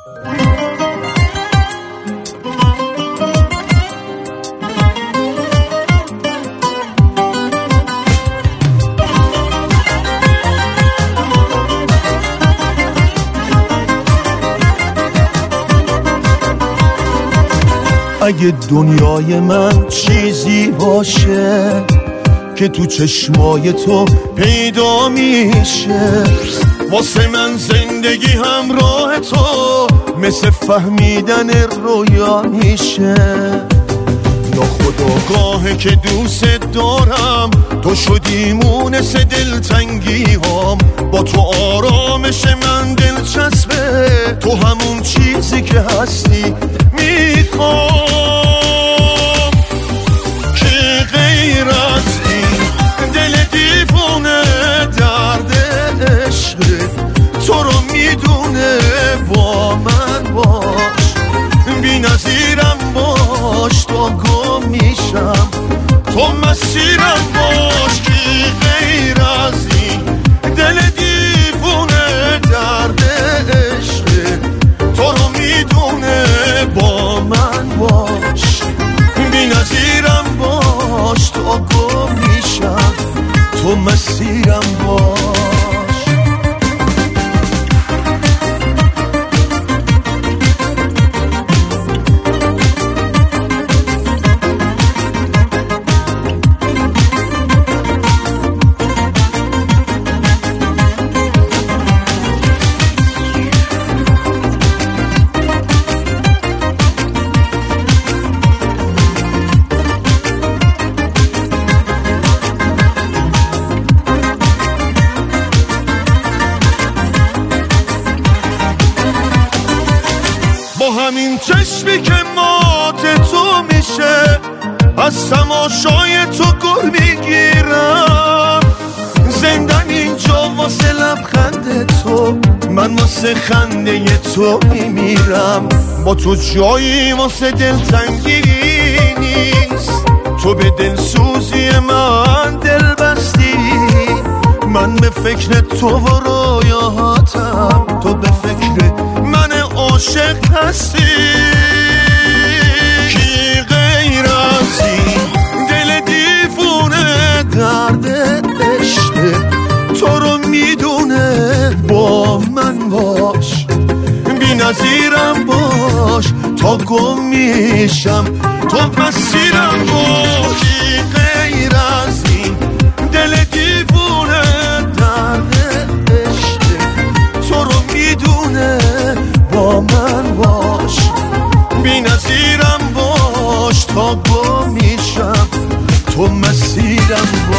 اگه دنیای من چیزی باشه که تو چشمای تو پیدا میشه، واسه من زندگی همراه تو مثل فهمیدن رویا میشه. ناخودآگاهه که دوست دارم، تو شدی مونس دلتنگی هم، با تو آرامش من دلچسبه، تو همون چیزی که هستی میخوام. که غیر از این دل دیوونه درد عشق تو رو میدونه، با من باش بی نظیرم باش تا گم میشم، تو مسیرم باش. که غیر از این دل دیوونه درد عشق تو رو میدونه، با من باش بی نظیرم باش تا گم میشم، تو مسیرم باش. همین چشمی که مات تو میشه، از تماشای تو گر میگیرم. زندم اینجا واسه لبخند تو، من واسه خنده تو میمیرم. با تو جایی واسه دلتنگی نیست، تو به دلسوزی من دل بستی. من به فکر تو و رویاهاتم، تو به فکر من عاشق هستی. کی غیر از این دل دیوونه درد عشق تو رو میدونه، با من باش بی نظیرم باش تا گم میشم، تو مسیرم باش. کی غیر از این دل دیوونه درد عشق تو رو میدونه، با من باش بی نظیرم باش تا گم میشم، تو مسیرم باش.